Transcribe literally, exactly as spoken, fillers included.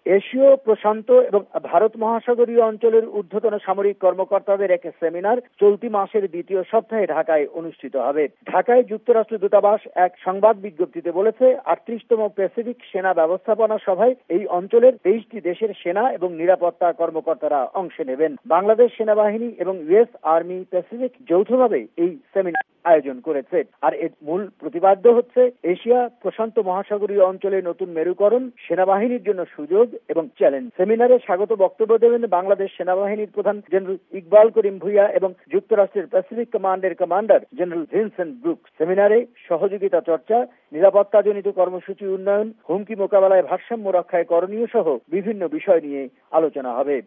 এশীয় প্রশান্ত এবং ভারত মহাসাগরীয় অঞ্চলের ঊর্ধ্বতন সামরিক কর্মকর্তাদের এক সেমিনার চলতি মাসের দ্বিতীয় সপ্তাহে ঢাকায় অনুষ্ঠিত হবে। ঢাকায় যুক্তরাষ্ট্র দূতাবাস এক সংবাদ বিজ্ঞপ্তিতে বলেছে, আটত্রিশতম প্যাসিফিক সেনা ব্যবস্থাপনা সভায় এই অঞ্চলের তেইশটি দেশের সেনা এবং নিরাপত্তা কর্মকর্তারা অংশ নেবেন। বাংলাদেশ সেনাবাহিনী এবং ইউএস আর্মি প্যাসিফিক যৌথভাবে এই সেমিনার আয়োজন করেছে। আর এর মূল প্রতিপাদ্য হচ্ছে এশিয়া প্রশান্ত মহাসাগরীয় অঞ্চলে নতুন মেরুকরণ, সেনাবাহিনীর জন্য সুযোগ এবং চ্যালেঞ্জ। সেমিনারে স্বাগত বক্তব্য দেবেন বাংলাদেশ সেনাবাহিনীর প্রধান জেনারেল ইকবাল করিম ভুইয়া এবং যুক্তরাষ্ট্রের প্যাসিফিক কমান্ডের কমান্ডার জেনারেল ভিনসেন্ট ব্রুকস। সেমিনারে সহযোগিতা চর্চা, নিরাপত্তাজনিত কর্মসূচি উন্নয়ন, হুমকি মোকাবেলায় ভারসাম্য রক্ষায় করণীয় সহ বিভিন্ন বিষয় নিয়ে আলোচনা হবে।